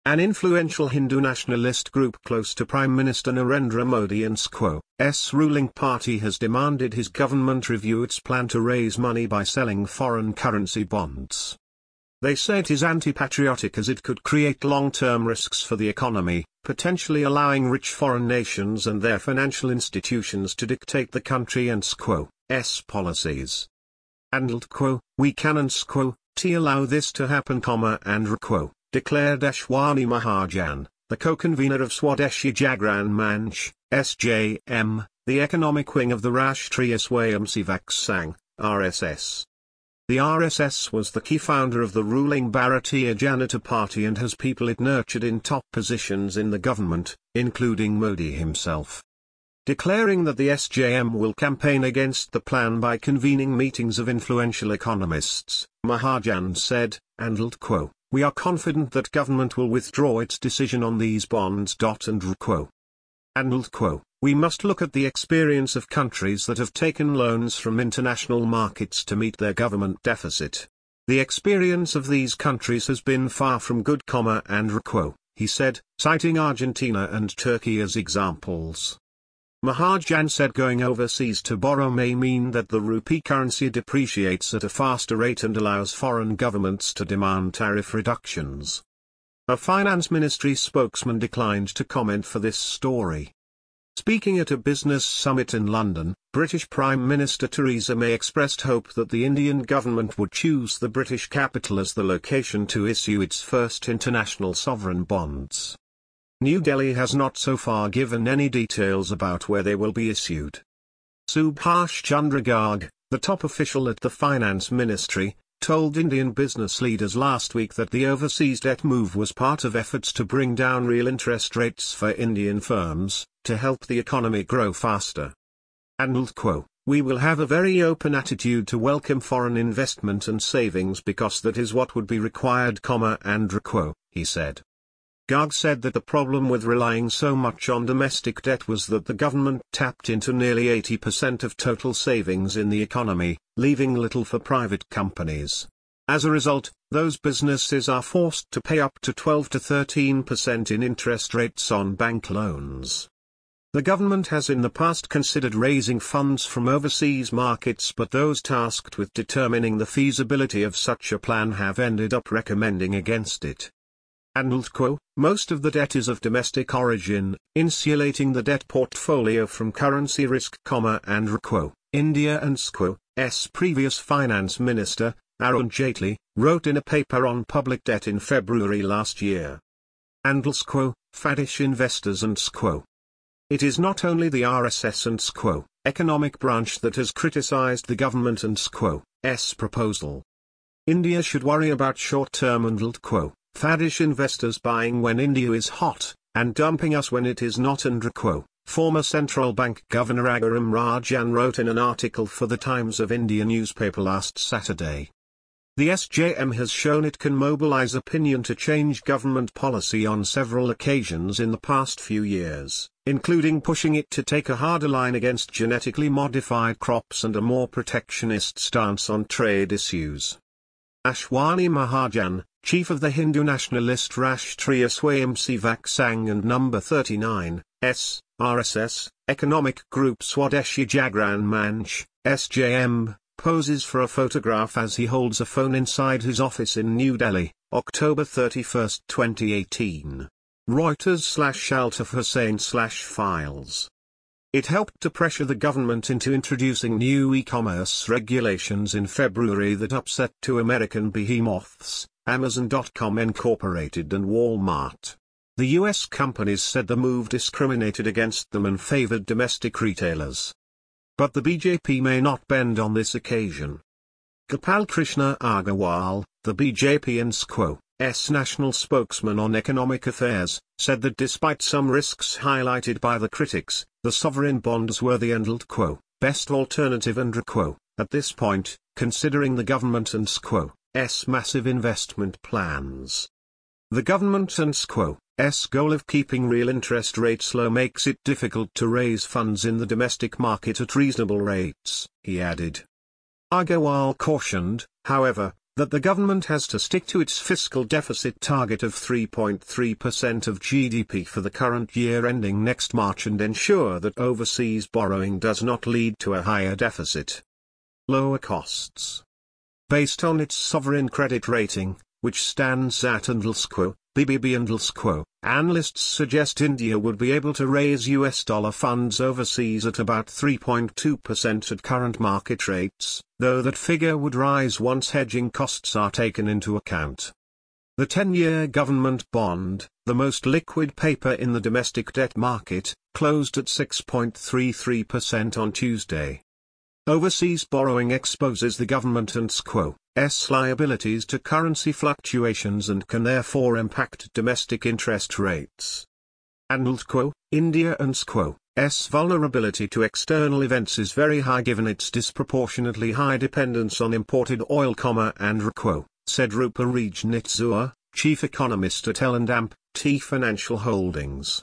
An influential Hindu nationalist group close to Prime Minister Narendra Modi and SQ's ruling party has demanded his government review its plan to raise money by selling foreign currency bonds. They say it is anti-patriotic as it could create long-term risks for the economy, potentially allowing rich foreign nations and their financial institutions to dictate the country and SQ's policies. And we can and allow this to happen, declared Ashwani Mahajan, the co-convener of Swadeshi Jagran Manch, SJM, the economic wing of the Rashtriya Swayamsevak Sangh, RSS. The RSS was the key founder of the ruling Bharatiya Janata Party and has people it nurtured in top positions in the government, including Modi himself. Declaring that the SJM will campaign against the plan by convening meetings of influential economists, Mahajan said, and we are confident that government will withdraw its decision on these bonds. We must look at the experience of countries that have taken loans from international markets to meet their government deficit. The experience of these countries has been far from good, he said, citing Argentina and Turkey as examples. Mahajan said going overseas to borrow may mean that the rupee currency depreciates at a faster rate and allows foreign governments to demand tariff reductions. A finance ministry spokesman declined to comment for this story. Speaking at a business summit in London, British Prime Minister Theresa May expressed hope that the Indian government would choose the British capital as the location to issue its first international sovereign bonds. New Delhi has not so far given any details about where they will be issued. Subhash Chandra Garg, the top official at the Finance Ministry, told Indian business leaders last week that the overseas debt move was part of efforts to bring down real interest rates for Indian firms, to help the economy grow faster. And we will have a very open attitude to welcome foreign investment and savings because that is what would be required, he said. Garg said that the problem with relying so much on domestic debt was that the government tapped into nearly 80% of total savings in the economy, leaving little for private companies. As a result, those businesses are forced to pay up to 12 to 13% in interest rates on bank loans. The government has in the past considered raising funds from overseas markets, but those tasked with determining the feasibility of such a plan have ended up recommending against it. And most of the debt is of domestic origin, insulating the debt portfolio from currency risk, and India and SQ's previous finance minister, Arun Jaitley, wrote in a paper on public debt in February last year. And faddish investors and It is not only the RSS and economic branch that has criticized the government and SQ's proposal. India should worry about short-term and faddish investors buying when India is hot, and dumping us when it is not, and former central bank governor Agaram Rajan wrote in an article for the Times of India newspaper last Saturday. The SJM has shown it can mobilize opinion to change government policy on several occasions in the past few years, including pushing it to take a harder line against genetically modified crops and a more protectionist stance on trade issues. Ashwani Mahajan, chief of the Hindu nationalist Rashtriya Swayamsevak Sangh and number 39, RSS, economic group Swadeshi Jagran Manch, SJM, poses for a photograph as he holds a phone inside his office in New Delhi, October 31, 2018. Reuters/Altaf Hussain/Files. It helped to pressure the government into introducing new e-commerce regulations in February that upset two American behemoths, Amazon.com Incorporated and Walmart. The U.S. companies said the move discriminated against them and favored domestic retailers. But the BJP may not bend on this occasion. Gopal Krishna Agarwal, the BJP and SQ's national spokesman on economic affairs, said that despite some risks highlighted by the critics, the sovereign bonds were the best alternative and at this point, considering the government and SQ's massive investment plans. The government and SQ's goal of keeping real interest rates low makes it difficult to raise funds in the domestic market at reasonable rates, he added. Agarwal cautioned, however, that the government has to stick to its fiscal deficit target of 3.3% of GDP for the current year ending next March and ensure that overseas borrowing does not lead to a higher deficit. Lower costs. Based on its sovereign credit rating, which stands at &, BBB &, analysts suggest India would be able to raise US dollar funds overseas at about 3.2% at current market rates, though that figure would rise once hedging costs are taken into account. The 10-year government bond, the most liquid paper in the domestic debt market, closed at 6.33% on Tuesday. Overseas borrowing exposes the government and SQ's liabilities to currency fluctuations and can therefore impact domestic interest rates. India and SQ's vulnerability to external events is very high given its disproportionately high dependence on imported oil, and RQO, said Rupa Rajnitzoor, chief economist at L&T Financial Holdings.